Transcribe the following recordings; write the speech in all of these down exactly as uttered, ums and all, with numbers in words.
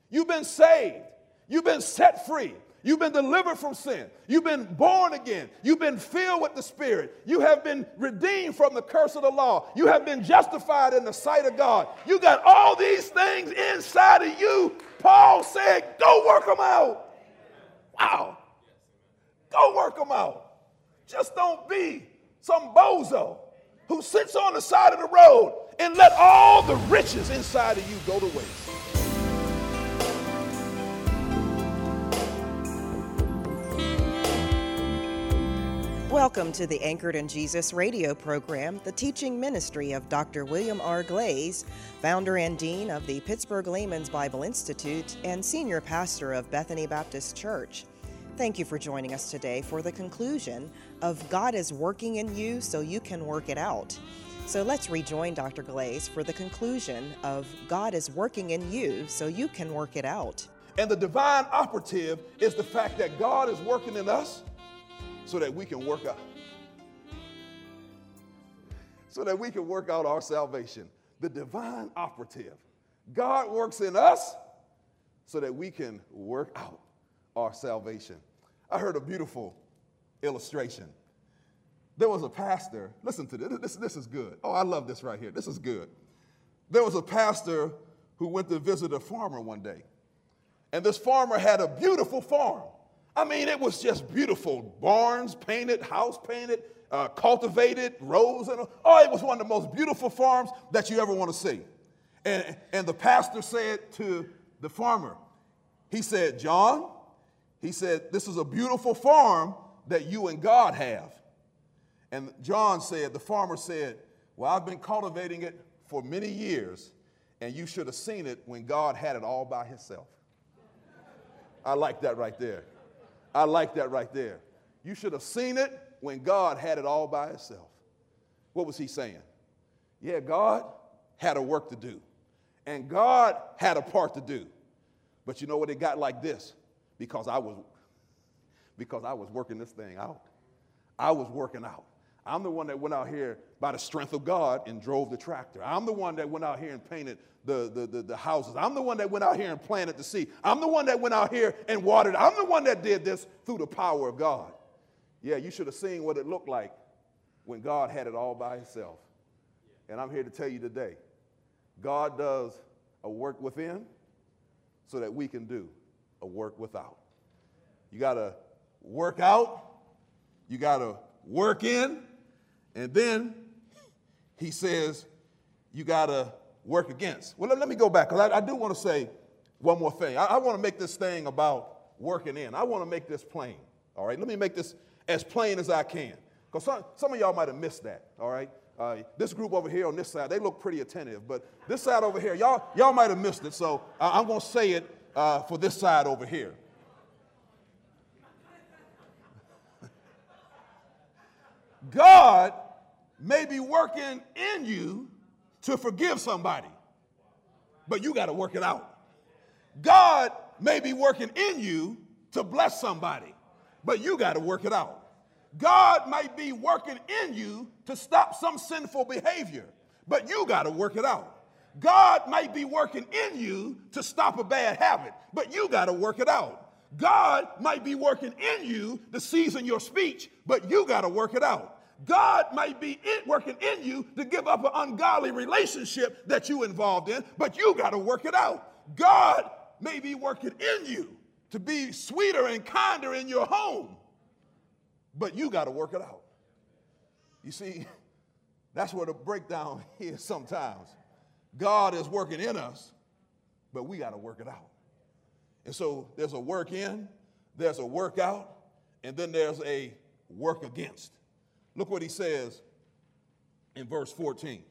You've been saved. You've been set free. You've been delivered from sin. You've been born again. You've been filled with the Spirit. You have been redeemed from the curse of the law. You have been justified in the sight of God. You got all these things inside of you. Paul said, go work them out. Wow. Go work them out. Just don't be some bozo who sits on the side of the road and let all the riches inside of you go to waste. Welcome to the Anchored in Jesus radio program, the teaching ministry of Doctor William R. Glaze, founder and dean of the Pittsburgh Layman's Bible Institute and senior pastor of Bethany Baptist Church. Thank you for joining us today for the conclusion of God is working in you so you can work it out. So let's rejoin Doctor Glaze for the conclusion of God is working in you so you can work it out. And the divine operative is the fact that God is working in us so that we can work out. So that we can work out our salvation. The divine operative. God works in us so that we can work out our salvation. I heard a beautiful illustration. There was a pastor. Listen to this. This, this is good. Oh, I love this right here. This is good. There was a pastor who went to visit a farmer one day. And this farmer had a beautiful farm. I mean, it was just beautiful. Barns painted, house painted, uh, cultivated, rows. And, oh, it was one of the most beautiful farms that you ever want to see. And, and the pastor said to the farmer, he said, John, he said, this is a beautiful farm that you and God have. And John said, the farmer said, well, I've been cultivating it for many years, and you should have seen it when God had it all by himself. I like that right there. I like that right there. You should have seen it when God had it all by himself. What was he saying? Yeah, God had a work to do. And God had a part to do. But you know what, it got like this? Because I was, because I was working this thing out. I was working out. I'm the one that went out here by the strength of God and drove the tractor. I'm the one that went out here and painted the, the, the, the houses. I'm the one that went out here and planted the seed. I'm the one that went out here and watered. I'm the one that did this through the power of God. Yeah, you should have seen what it looked like when God had it all by himself. And I'm here to tell you today, God does a work within so that we can do a work without. You got to work out. You got to work in. And then he says, you got to work against. Well, let, let me go back, because I, I do want to say one more thing. I, I want to make this thing about working in. I want to make this plain, all right? Let me make this as plain as I can, because some, some of y'all might have missed that, all right? Uh, this group over here on this side, they look pretty attentive, but this side over here, y'all, y'all might have missed it, so I, I'm going to say it uh, for this side over here. God may be working in you to forgive somebody, but you got to work it out. God may be working in you to bless somebody, but you got to work it out. God might be working in you to stop some sinful behavior, but you got to work it out. God might be working in you to stop a bad habit, but you got to work it out. God might be working in you to season your speech, but you got to work it out. God might be in, working in you to give up an ungodly relationship that you involved in, but you got to work it out. God may be working in you to be sweeter and kinder in your home, but you got to work it out. You see, that's where the breakdown is sometimes. God is working in us, but we got to work it out. And so there's a work in, there's a work out, and then there's a work against. Look what he says in verse fourteen.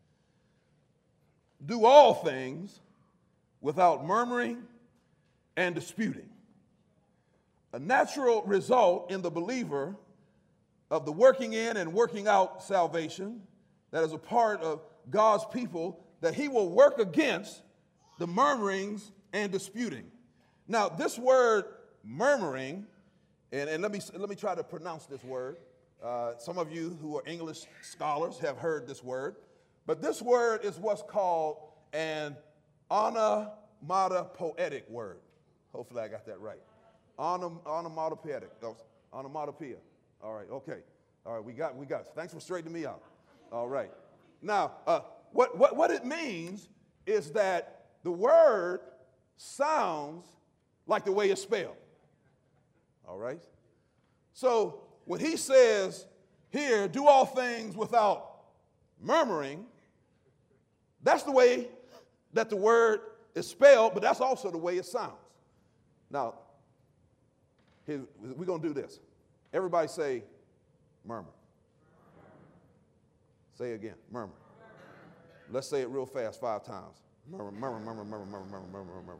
Do all things without murmuring and disputing. A natural result in the believer of the working in and working out salvation that is a part of God's people, that he will work against the murmurings and disputing. Now, this word murmuring, and, and let me let me try to pronounce this word. Uh, some of you who are English scholars have heard this word, but this word is what's called an onomatopoetic word. Hopefully I got that right. Onom, onomatopoetic. Onomatopoeia. All right, okay. All right, we got, we got. Thanks for straightening me out. All right. Now, uh, what, what, what it means is that the word sounds like the way it's spelled. All right? So when he says here, do all things without murmuring, that's the way that the word is spelled, but that's also the way it sounds. Now, here, we're going to do this. Everybody say murmur. Say it again, murmur. Let's say it real fast five times. Murmur, murmur, murmur, murmur, murmur, murmur, murmur, murmur.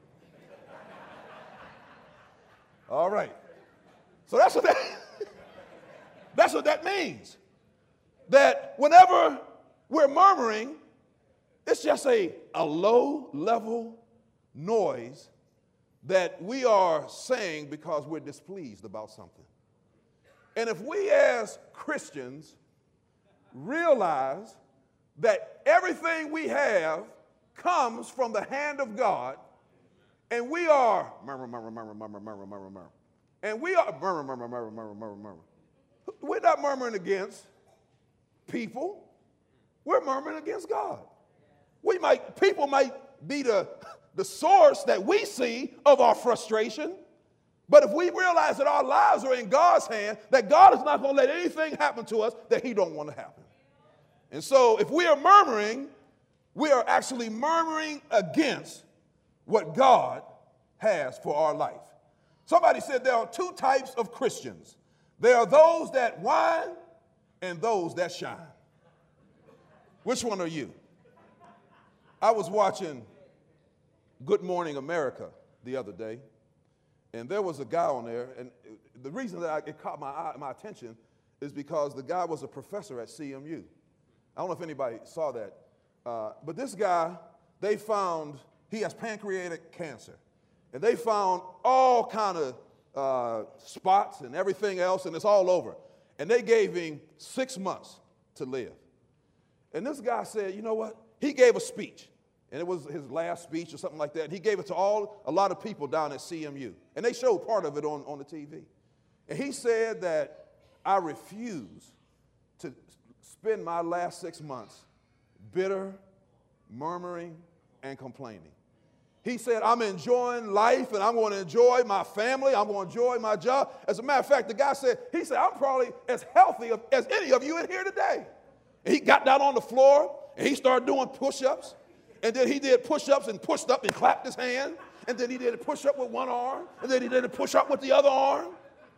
All right. So that's what that, that's what that means. That whenever we're murmuring, it's just a, a low-level noise that we are saying because we're displeased about something. And if we as Christians realize that everything we have comes from the hand of God, and we are murmur, murmur, murmur, murmur, murmur, murmur, murmur, and we are murmur, murmur, murmur, murmur, murmur, murmur. We're not murmuring against people. We're murmuring against God. We might, people might be the, the source that we see of our frustration, but if we realize that our lives are in God's hand, that God is not going to let anything happen to us that he don't want to happen. And so if we are murmuring, we are actually murmuring against what God has for our life. Somebody said there are two types of Christians. There are those that whine and those that shine. Which one are you? I was watching Good Morning America the other day, and there was a guy on there, and the reason that I, it caught my eye, my attention is because the guy was a professor at C M U. I don't know if anybody saw that, uh, but this guy, they found he has pancreatic cancer, and they found all kind of uh, spots and everything else, and it's all over. And they gave him six months to live. And this guy said, you know what? He gave a speech, and it was his last speech or something like that. He gave it to all a lot of people down at C M U, and they showed part of it on, on the T V. And he said that I refuse to spend my last six months bitter, murmuring, and complaining. He said, I'm enjoying life, and I'm going to enjoy my family. I'm going to enjoy my job. As a matter of fact, the guy said, he said, I'm probably as healthy as any of you in here today. And he got down on the floor, and he started doing push-ups. And then he did push-ups and pushed up and clapped his hand. And then he did a push-up with one arm. And then he did a push-up with the other arm.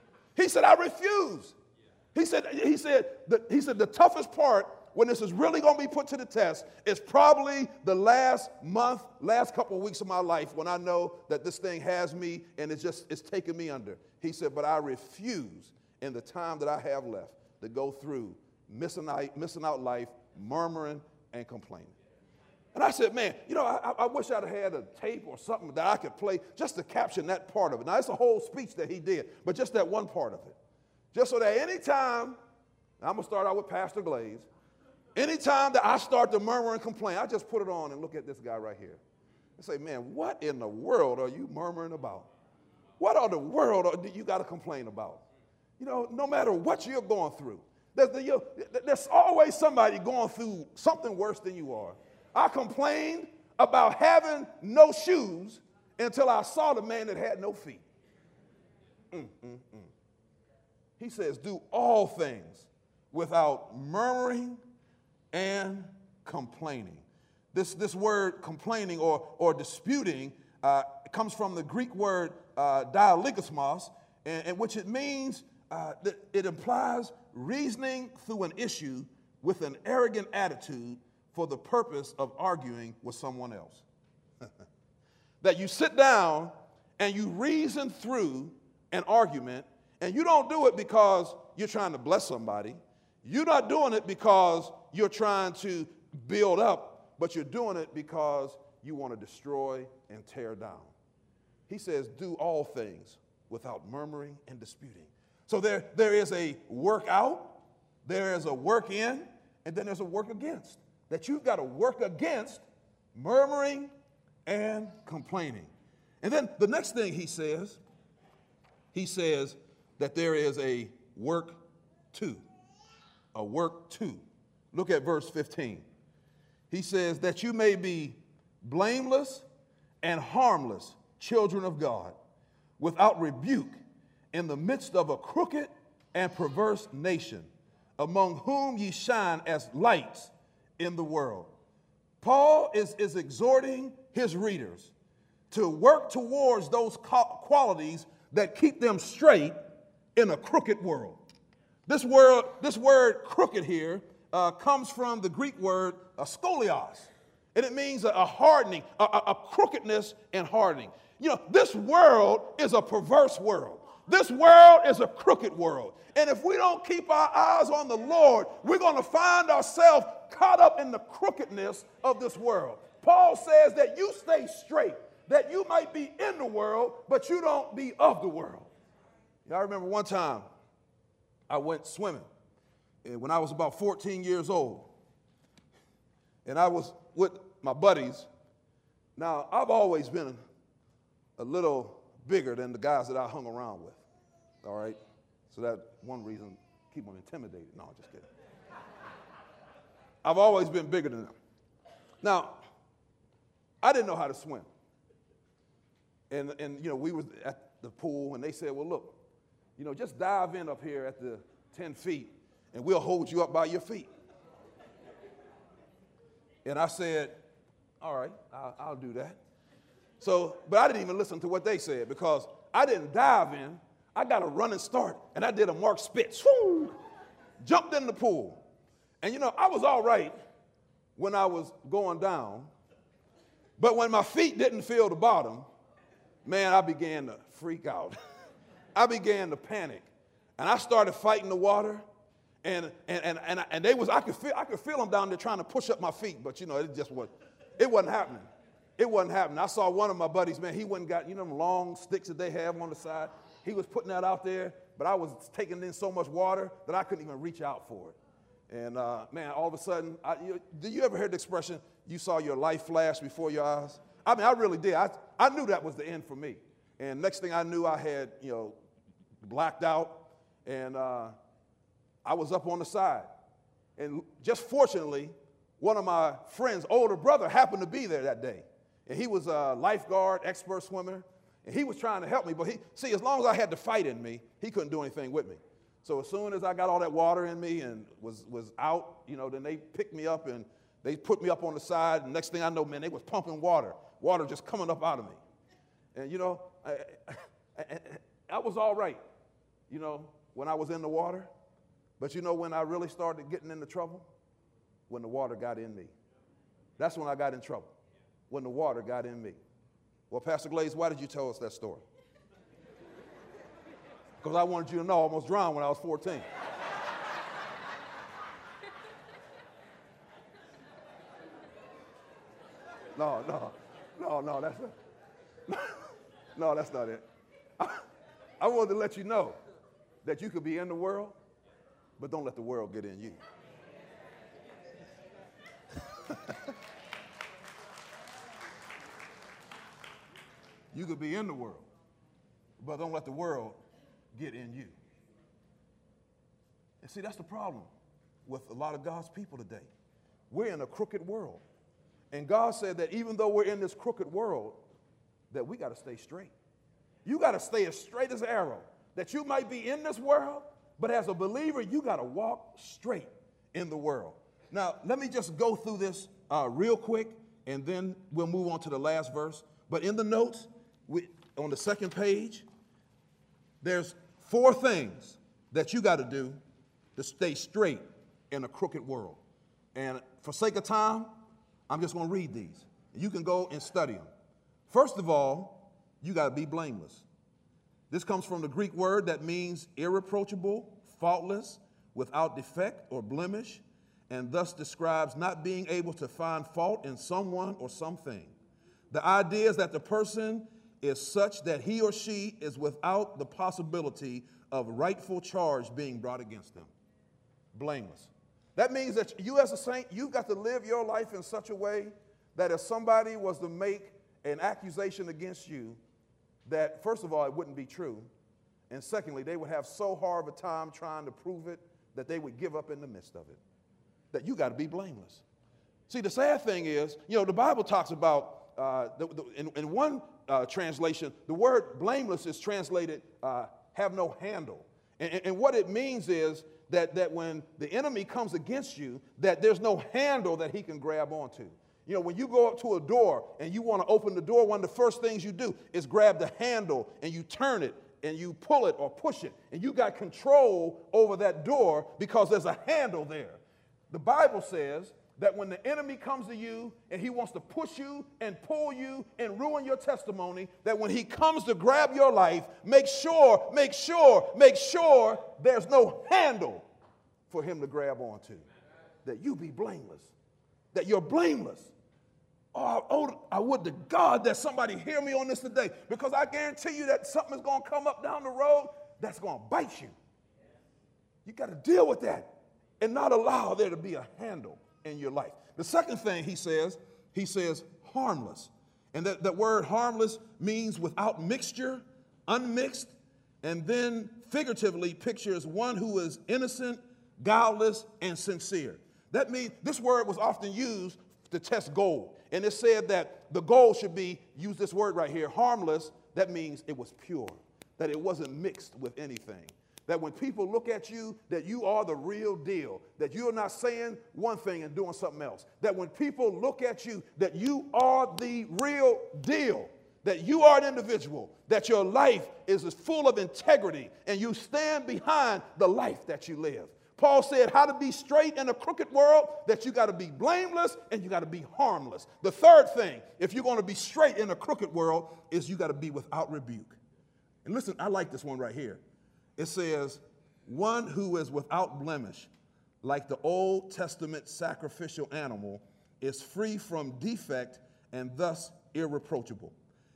He said, I refuse. He said, he said, the, he said, the toughest part when this is really going to be put to the test is probably the last month, last couple of weeks of my life when I know that this thing has me and it's just, it's taking me under. He said, but I refuse in the time that I have left to go through missing out, missing out life, murmuring and complaining. And I said, man, you know, I, I wish I'd had a tape or something that I could play just to caption that part of it. Now, it's a whole speech that he did, but just that one part of it. Just so that anytime, I'm going to start out with Pastor Glaze, anytime that I start to murmur and complain, I just put it on and look at this guy right here and say, man, what in the world are you murmuring about? What are the world do you got to complain about? You know, no matter what you're going through, there's, the, there's always somebody going through something worse than you are. I complained about having no shoes until I saw the man that had no feet. Mm, mm, mm. He says, do all things without murmuring and complaining. This, this word complaining or, or disputing uh, comes from the Greek word uh, dialogismos, and, and which it means, uh, that it implies reasoning through an issue with an arrogant attitude for the purpose of arguing with someone else. That you sit down and you reason through an argument, and you don't do it because you're trying to bless somebody. You're not doing it because you're trying to build up, but you're doing it because you want to destroy and tear down. He says, do all things without murmuring and disputing. So there, there is a work out, there is a work in, and then there's a work against. That you've got to work against murmuring and complaining. And then the next thing he says, he says that there is a work too, a work too. Look at verse fifteen. He says that you may be blameless and harmless children of God, without rebuke, in the midst of a crooked and perverse nation, among whom ye shine as lights in the world. Paul is, is exhorting his readers to work towards those qualities that keep them straight in a crooked world. This word, this word crooked here uh, comes from the Greek word uh, skolios, and it means a, a hardening, a, a, a crookedness and hardening. You know, this world is a perverse world. This world is a crooked world. And if we don't keep our eyes on the Lord, we're going to find ourselves caught up in the crookedness of this world. Paul says that you stay straight, that you might be in the world, but you don't be of the world. You know, I remember one time I went swimming when I was about fourteen years old. And I was with my buddies. Now, I've always been a little bigger than the guys that I hung around with, all right? So that's one reason, keep them intimidated. No, I'm just kidding. I've always been bigger than them. Now, I didn't know how to swim. And, and you know, we were at the pool, and they said, well, look, you know, just dive in up here at the ten feet, and we'll hold you up by your feet. And I said, all right, I'll, I'll do that. So, but I didn't even listen to what they said, because I didn't dive in. I got a running start, and I did a Mark Spitz. Woo! Jumped in the pool. And, you know, I was all right when I was going down, but when my feet didn't feel the bottom, man, I began to freak out. I began to panic, and I started fighting the water, and and and and, and they was I could feel I could feel them down there trying to push up my feet, but you know it just was it wasn't happening. It wasn't happening. I saw one of my buddies, man. He went and got, you know, them long sticks that they have on the side. He was putting that out there, but I was taking in so much water that I couldn't even reach out for it. And uh, man, all of a sudden, I, you, do you ever hear the expression, you saw your life flash before your eyes? I mean, I really did. I, I knew that was the end for me. And next thing I knew, I had, you know, blacked out, and uh, I was up on the side. And just fortunately, one of my friend's older brother happened to be there that day. And he was a lifeguard, expert swimmer, and he was trying to help me. But he, see, as long as I had the fight in me, he couldn't do anything with me. So as soon as I got all that water in me and was, was out, you know, then they picked me up and they put me up on the side. And next thing I know, man, they was pumping water, water just coming up out of me. And, you know, I, I, I was all right, you know, when I was in the water. But, you know, when I really started getting into trouble, when the water got in me. That's when I got in trouble, when the water got in me. Well, Pastor Glaze, why did you tell us that story? Because I wanted you to know I almost drowned when I was fourteen. No, no, no, no, that's not, no, that's not it. I, I wanted to let you know that you could be in the world, but don't let the world get in you. You could be in the world, but don't let the world get in you. And see, that's the problem with a lot of God's people today. We're in a crooked world. And God said that even though we're in this crooked world, that we got to stay straight. You got to stay as straight as an arrow, that you might be in this world, but as a believer, you got to walk straight in the world. Now, let me just go through this uh, real quick, and then we'll move on to the last verse. But in the notes, we, on the second page, there's four things that you got to do to stay straight in a crooked world. And for sake of time, I'm just going to read these. You can go and study them. First of all, you got to be blameless. This comes from the Greek word that means irreproachable, faultless, without defect or blemish, and thus describes not being able to find fault in someone or something. The idea is that the person is such that he or she is without the possibility of rightful charge being brought against them. Blameless. That means that you as a saint, you've got to live your life in such a way that if somebody was to make an accusation against you that, first of all, it wouldn't be true. And secondly, they would have so hard of a time trying to prove it that they would give up in the midst of it. That you got to be blameless. See, the sad thing is, you know, the Bible talks about, uh, the, the, in, in one uh, translation, the word blameless is translated uh, have no handle. And, and what it means is that, that when the enemy comes against you, that there's no handle that he can grab onto. You know, when you go up to a door and you want to open the door, one of the first things you do is grab the handle and you turn it and you pull it or push it. And you got control over that door because there's a handle there. The Bible says that when the enemy comes to you and he wants to push you and pull you and ruin your testimony, that when he comes to grab your life, make sure, make sure, make sure there's no handle for him to grab onto. That you be blameless. That you're blameless. Oh, oh, I would to God that somebody hear me on this today, because I guarantee you that something is going to come up down the road that's going to bite you. You got to deal with that and not allow there to be a handle in your life. The second thing he says, he says harmless. And that, that word harmless means without mixture, unmixed, and then figuratively pictures one who is innocent, guileless, and sincere. That means this word was often used to test gold. And it said that the gold should be, use this word right here, harmless. That means it was pure, that it wasn't mixed with anything. That when people look at you, that you are the real deal, that you're not saying one thing and doing something else. That when people look at you, that you are the real deal, that you are an individual, that your life is as full of integrity and you stand behind the life that you live. Paul said how to be straight in a crooked world, that you got to be blameless and you got to be harmless. The third thing, if you're going to be straight in a crooked world, is you got to be without rebuke. And listen, I like this one right here. It says, one who is without blemish, like the Old Testament sacrificial animal, is free from defect and thus irreproachable.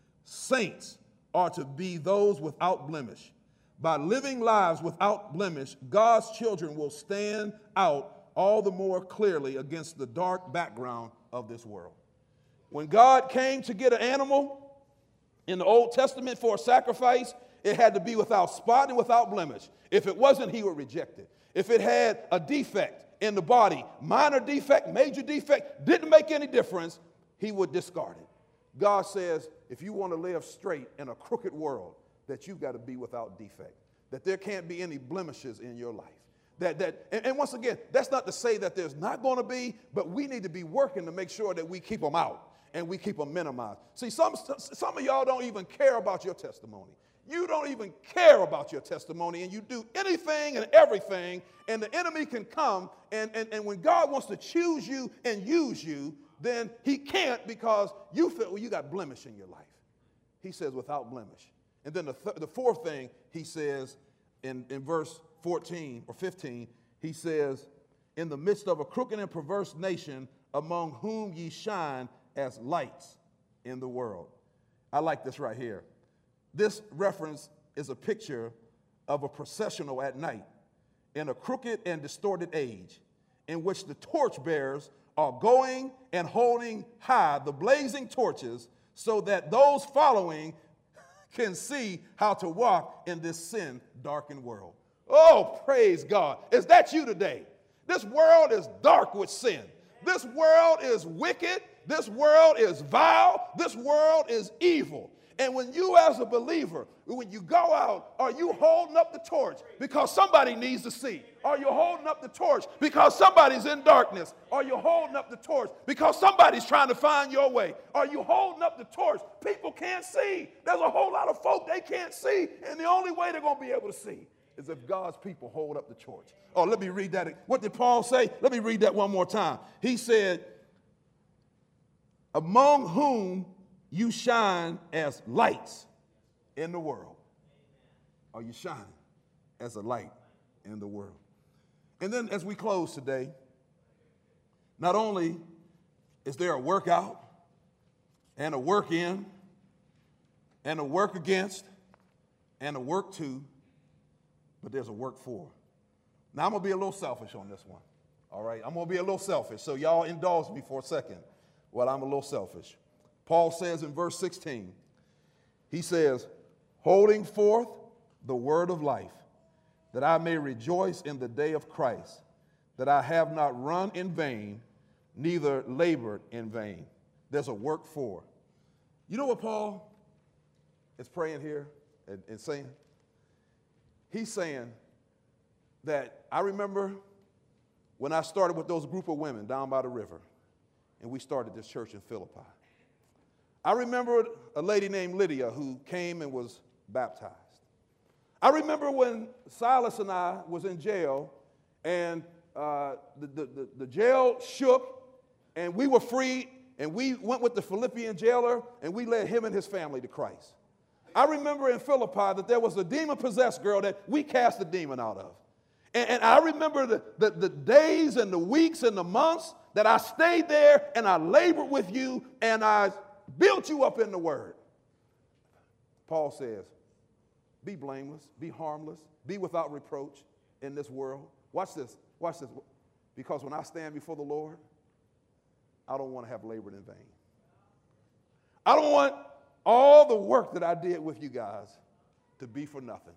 Saints are to be those without blemish. By living lives without blemish, God's children will stand out all the more clearly against the dark background of this world. When God came to get an animal in the Old Testament for a sacrifice, it had to be without spot and without blemish. If it wasn't, he would reject it. If it had a defect in the body, minor defect, major defect, didn't make any difference, he would discard it. God says, if you want to live straight in a crooked world, that you've got to be without defect, that there can't be any blemishes in your life. That, that, and, and once again, that's not to say that there's not going to be, but we need to be working to make sure that we keep them out and we keep them minimized. See, some, some of y'all don't even care about your testimony. You don't even care about your testimony, and you do anything and everything, and the enemy can come, and, and, and when God wants to choose you and use you, then he can't, because you feel, well, you got blemish in your life. He says without blemish. And then the, th- the fourth thing he says in, in verse fourteen or fifteen, he says, in the midst of a crooked and perverse nation, among whom ye shine as lights in the world. I like this right here. This reference is a picture of a processional at night in a crooked and distorted age, in which the torchbearers are going and holding high the blazing torches, so that those following can see how to walk in this sin-darkened world. Oh, praise God. Is that you today? This world is dark with sin. This world is wicked. This world is vile. This world is evil. And when you as a believer, when you go out, are you holding up the torch because somebody needs to see? Are you holding up the torch because somebody's in darkness? Are you holding up the torch because somebody's trying to find your way? Are you holding up the torch? People can't see. There's a whole lot of folk they can't see, and the only way they're going to be able to see is if God's people hold up the torch. Oh, let me read that. What did Paul say? Let me read that one more time. He said, among whom you shine as lights in the world. Are you shining as a light in the world? And then as we close today, not only is there a workout and a work in and a work against and a work to, but there's a work for. Now I'm going to be a little selfish on this one. All right, I'm going to be a little selfish. So y'all indulge me for a second while I'm a little selfish. Paul says in verse sixteen, he says, holding forth the word of life, that I may rejoice in the day of Christ, that I have not run in vain, neither labored in vain. There's a work for. You know what Paul is praying here and, and saying? He's saying that I remember when I started with those group of women down by the river, and we started this church in Philippi. I remember a lady named Lydia who came and was baptized. I remember when Silas and I was in jail, and uh, the, the, the, the jail shook, and we were free, and we went with the Philippian jailer, and we led him and his family to Christ. I remember in Philippi that there was a demon-possessed girl that we cast the demon out of. And, and I remember the, the, the days and the weeks and the months that I stayed there, and I labored with you, and I built you up in the word. Paul says, be blameless, be harmless, be without reproach in this world. Watch this, watch this. Because when I stand before the Lord, I don't want to have labored in vain. I don't want all the work that I did with you guys to be for nothing.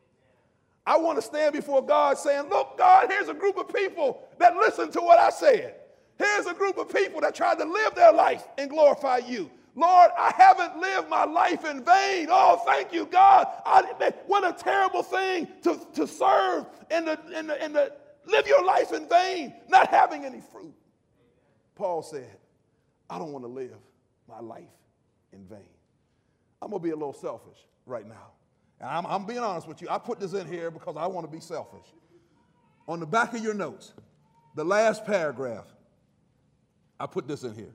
I want to stand before God saying, look, God, here's a group of people that listened to what I said. Here's a group of people that tried to live their life and glorify you. Lord, I haven't lived my life in vain. Oh, thank you, God. I, what a terrible thing to, to serve and to, and, to, and to live your life in vain, not having any fruit. Paul said, I don't want to live my life in vain. I'm going to be a little selfish right now. And I'm, I'm being honest with you. I put this in here because I want to be selfish. On the back of your notes, the last paragraph, I put this in here.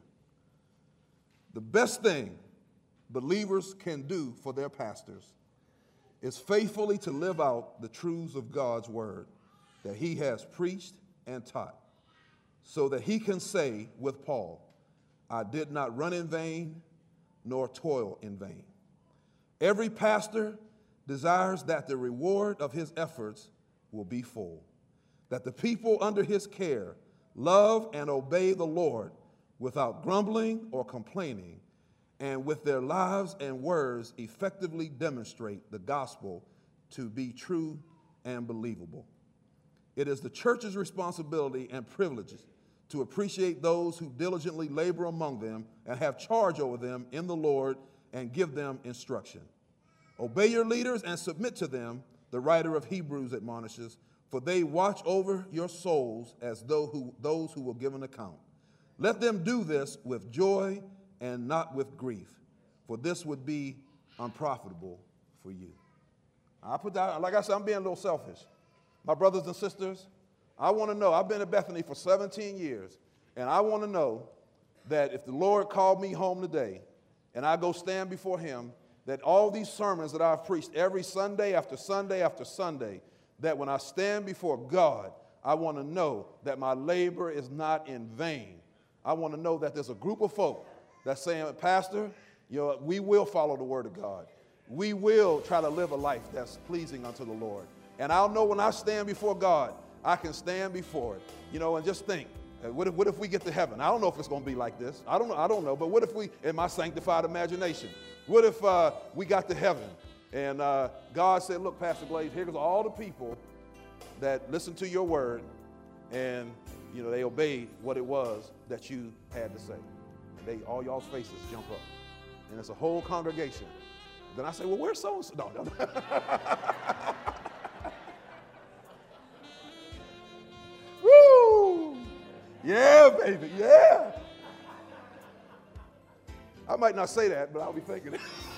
The best thing believers can do for their pastors is faithfully to live out the truths of God's word that he has preached and taught, so that he can say with Paul, I did not run in vain nor toil in vain. Every pastor desires that the reward of his efforts will be full, that the people under his care love and obey the Lord without grumbling or complaining, and with their lives and words effectively demonstrate the gospel to be true and believable. It is the church's responsibility and privilege to appreciate those who diligently labor among them and have charge over them in the Lord and give them instruction. Obey your leaders and submit to them, the writer of Hebrews admonishes, for they watch over your souls as though who, those who will give an account. Let them do this with joy and not with grief, for this would be unprofitable for you. I put that, like I said, I'm being a little selfish. My brothers and sisters, I want to know, I've been at Bethany for seventeen years, and I want to know that if the Lord called me home today and I go stand before him, that all these sermons that I've preached every Sunday after Sunday after Sunday, that when I stand before God, I want to know that my labor is not in vain. I want to know that there's a group of folk that's saying, Pastor, you know, we will follow the word of God. We will try to live a life that's pleasing unto the Lord. And I'll know when I stand before God, I can stand before it, you know, and just think, what if, what if we get to heaven? I don't know if it's going to be like this. I don't know. I don't know. But what if we, in my sanctified imagination, what if uh, we got to heaven and uh, God said, look, Pastor Glaze, here's all the people that listened to your word and, you know, they obeyed what it was that you had to say. And they, all y'all's faces jump up. And it's a whole congregation. Then I say, well, where's so-and-so? No, no. Woo! Yeah, baby, yeah. I might not say that, but I'll be thinking it.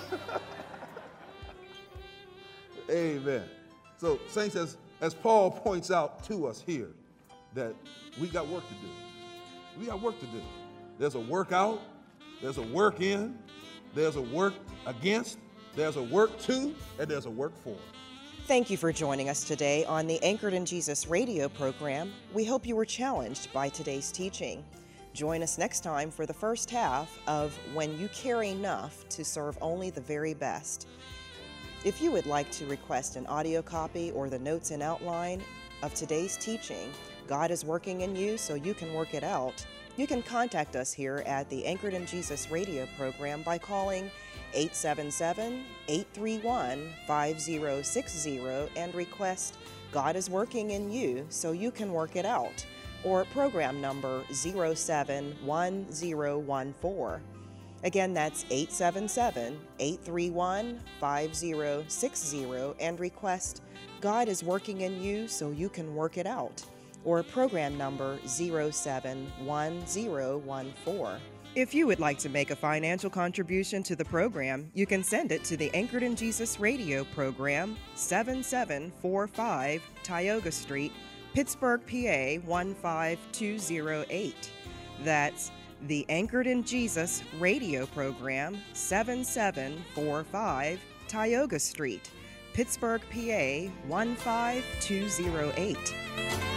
Amen. So, saints, as, as Paul points out to us here, that we got work to do. We got work to do. There's a work out, there's a work in, there's a work against, there's a work to, and there's a work for. Thank you for joining us today on the Anchored in Jesus radio program. We hope you were challenged by today's teaching. Join us next time for the first half of When You Care Enough to Serve Only the Very Best. If you would like to request an audio copy or the notes and outline of today's teaching, God is working in you so you can work it out, you can contact us here at the Anchored in Jesus radio program by calling eight seven seven, eight three one, five zero six zero and request God is working in you so you can work it out, or program number zero seven one zero one four. Again, that's eight seven seven, eight three one, five zero six zero and request God is working in you so you can work it out, or program number zero seven one zero one four. If you would like to make a financial contribution to the program, you can send it to the Anchored in Jesus radio program, seven seven four five Tioga Street, Pittsburgh, P A one five two zero eight. That's the Anchored in Jesus radio program, seven seven four five Tioga Street, Pittsburgh, P A one five two zero eight.